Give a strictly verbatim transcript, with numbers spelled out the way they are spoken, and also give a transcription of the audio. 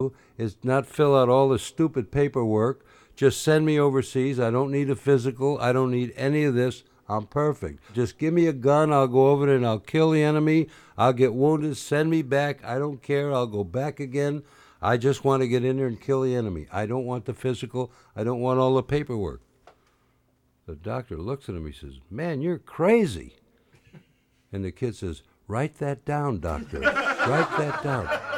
do is not fill out all the stupid paperwork. Just send me overseas. I don't need a physical. I don't need any of this. I'm perfect. Just give me a gun. I'll go over there and I'll kill the enemy. I'll get wounded. Send me back. I don't care. I'll go back again. I just want to get in there and kill the enemy. I don't want the physical. I don't want all the paperwork. The doctor looks at him. He says, man, you're crazy. And the kid says, write that down, doctor. Write that down.